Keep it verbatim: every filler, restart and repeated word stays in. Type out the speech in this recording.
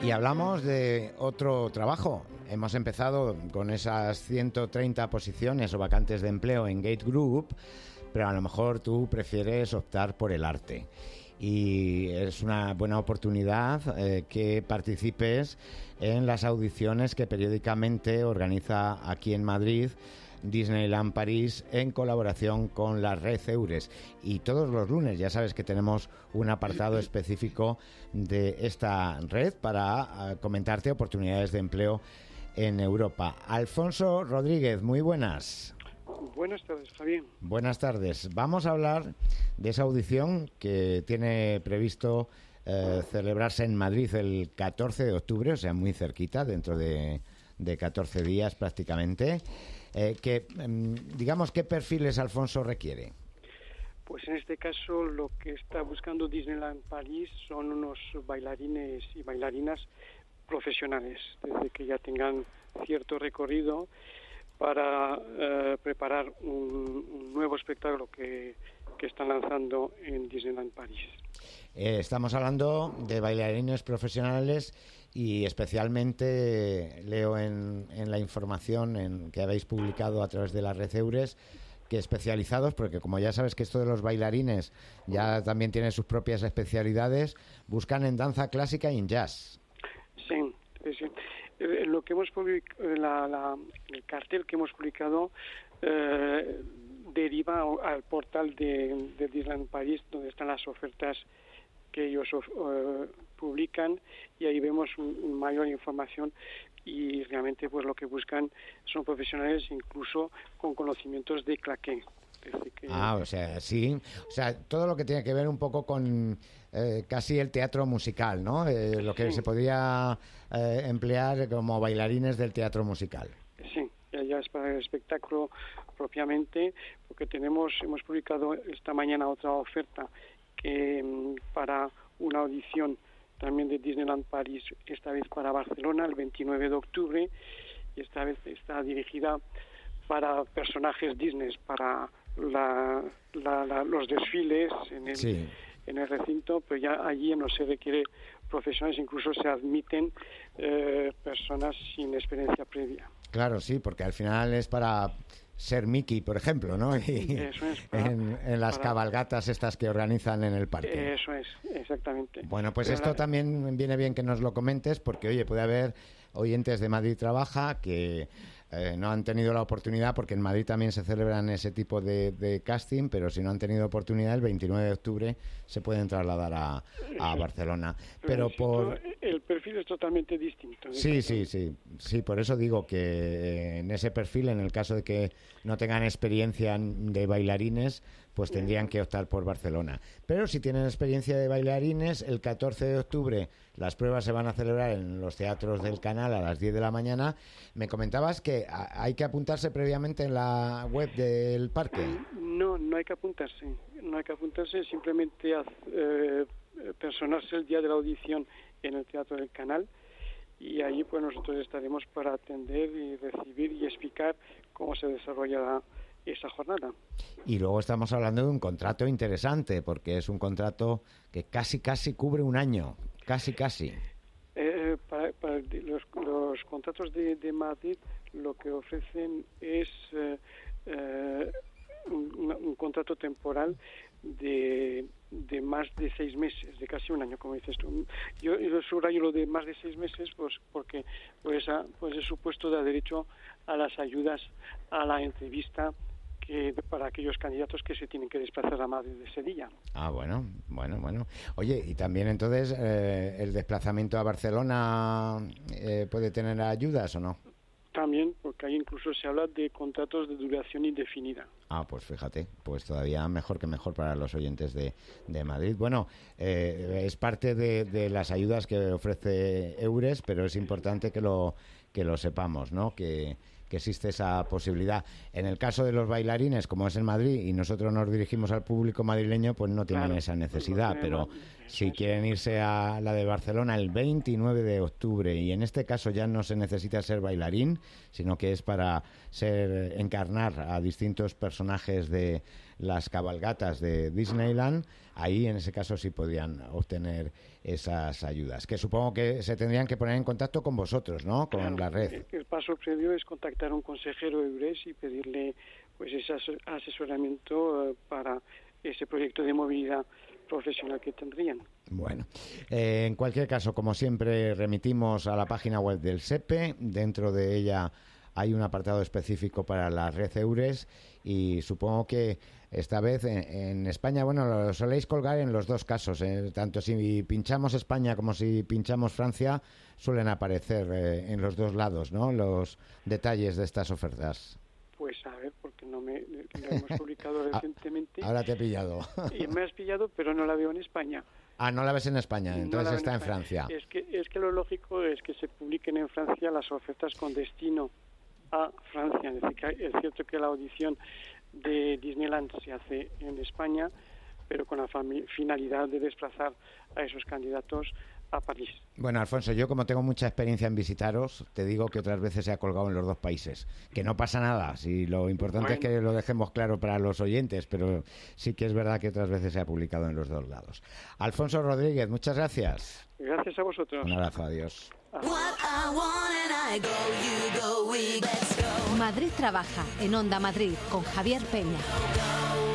Y hablamos de otro trabajo. Hemos empezado con esas ciento treinta posiciones o vacantes de empleo en Gate Group, pero a lo mejor tú prefieres optar por el arte. Y es una buena oportunidad eh, que participes en las audiciones que periódicamente organiza aquí en Madrid Disneyland París en colaboración con la red Eures. Y todos los lunes ya sabes que tenemos un apartado específico de esta red para uh, comentarte oportunidades de empleo en Europa. Alfonso Rodríguez, muy buenas. Buenas tardes, Javier. Buenas tardes. Vamos a hablar de esa audición que tiene previsto eh, celebrarse en Madrid el catorce de octubre, o sea, muy cerquita, dentro de, de catorce días prácticamente. Eh, que, digamos, ¿qué perfiles Alfonso requiere? Pues en este caso lo que está buscando Disneyland París son unos bailarines y bailarinas profesionales, desde que ya tengan cierto recorrido para eh, preparar un, un nuevo espectáculo que, que están lanzando en Disneyland París. Eh, estamos hablando de bailarines profesionales y especialmente leo en, en la información en, que habéis publicado a través de la red Eures, que especializados, porque como ya sabes que esto de los bailarines ya también tiene sus propias especialidades, buscan en danza clásica y en jazz. Sí, sí. Lo que hemos publicado, la, la, el cartel que hemos publicado eh, deriva al portal de, de Disneyland París, donde están las ofertas que ellos uh, publican, y ahí vemos un, mayor información, y realmente pues lo que buscan son profesionales incluso con conocimientos de claqué. Que... Ah, o sea, sí, o sea, todo lo que tiene que ver un poco con eh, casi el teatro musical, ¿no? Eh, lo que sí. se podría eh, emplear como bailarines del teatro musical. Sí, ya es para el espectáculo propiamente, porque tenemos, hemos publicado esta mañana otra oferta que para una audición también de Disneyland París, esta vez para Barcelona, el veintinueve de octubre, y esta vez está dirigida para personajes Disney, para la, la, la, los desfiles en el, sí. en el recinto, pero ya allí no se requiere profesionales, incluso se admiten eh, personas sin experiencia previa. Claro, sí, porque al final es para ser Mickey, por ejemplo, ¿no? Y eso es. Para, en, en las para, cabalgatas estas que organizan en el parque. Eso es, exactamente. Bueno, pues Pero esto la... también viene bien que nos lo comentes, porque, oye, puede haber oyentes de Madrid Trabaja que eh, no han tenido la oportunidad, porque en Madrid también se celebran ese tipo de, de casting, pero si no han tenido oportunidad, el veintinueve de octubre se pueden trasladar a, a Barcelona. Pero, pero por... El perfil es totalmente distinto. Sí, sí, sí, sí, por eso digo que en ese perfil, en el caso de que no tengan experiencia de bailarines, pues tendrían que optar por Barcelona. Pero si tienen experiencia de bailarines, el catorce de octubre las pruebas se van a celebrar en los teatros del Canal a las diez de la mañana. Me comentabas que hay que apuntarse previamente en la web del parque. No, no hay que apuntarse. No hay que apuntarse, simplemente eh, personarse el día de la audición en el Teatro del Canal, y ahí pues nosotros estaremos para atender y recibir y explicar cómo se desarrollará esa jornada. Y luego estamos hablando de un contrato interesante, porque es un contrato que casi casi cubre un año, casi casi. Eh, para, para los, los contratos de, de Madrid lo que ofrecen es eh, eh, un, un contrato temporal de, de más de seis meses, de casi un año, como dices tú. Yo, yo subrayo lo de más de seis meses, pues porque pues, a, pues es supuesto da derecho a las ayudas a la entrevista que para aquellos candidatos que se tienen que desplazar a Madrid de Sevilla. Ah, bueno, bueno, bueno. Oye, y también entonces eh, el desplazamiento a Barcelona eh, puede tener ayudas o no? También, porque ahí incluso se habla de contratos de duración indefinida. Ah, pues fíjate, pues todavía mejor que mejor para los oyentes de, de Madrid. Bueno, eh, es parte de, de las ayudas que ofrece Eures, pero es importante que lo que lo sepamos, ¿no? Que, que existe esa posibilidad. En el caso de los bailarines, como es en Madrid, y nosotros nos dirigimos al público madrileño, pues no tienen claro, esa necesidad, no pero si quieren irse a la de Barcelona el veintinueve de octubre, y en este caso ya no se necesita ser bailarín, sino que es para ser encarnar a distintos personajes de las cabalgatas de Disneyland, ahí en ese caso sí podían obtener esas ayudas, que supongo que se tendrían que poner en contacto con vosotros, ¿no? Con claro, la red. El, el paso previo es contactar a un consejero de Eures y pedirle pues ese asesoramiento uh, para ese proyecto de movilidad profesional que tendrían. Bueno, eh, en cualquier caso, como siempre, remitimos a la página web del SEPE. Dentro de ella hay un apartado específico para la red Eures y supongo que esta vez en, en España, bueno, lo soléis colgar en los dos casos, eh, tanto si pinchamos España como si pinchamos Francia, suelen aparecer eh, en los dos lados, ¿no?, los detalles de estas ofertas. Pues a ver, porque no me lo hemos publicado recientemente. Ahora te he pillado. Y me has pillado, pero no la veo en España. Ah, no la ves en España, entonces no está en, en Francia. Francia. Es que, es que lo lógico es que se publiquen en Francia las ofertas con destino a Francia. Es decir, que es cierto que la audición de Disneyland se hace en España, pero con la finalidad de desplazar a esos candidatos a París. Bueno, Alfonso, yo como tengo mucha experiencia en visitaros, te digo que otras veces se ha colgado en los dos países. Que no pasa nada, si lo importante bueno. es que lo dejemos claro para los oyentes, pero sí que es verdad que otras veces se ha publicado en los dos lados. Alfonso Rodríguez, muchas gracias. Gracias a vosotros. Un abrazo, adiós. Madrid trabaja en Onda Madrid con Javier Peña.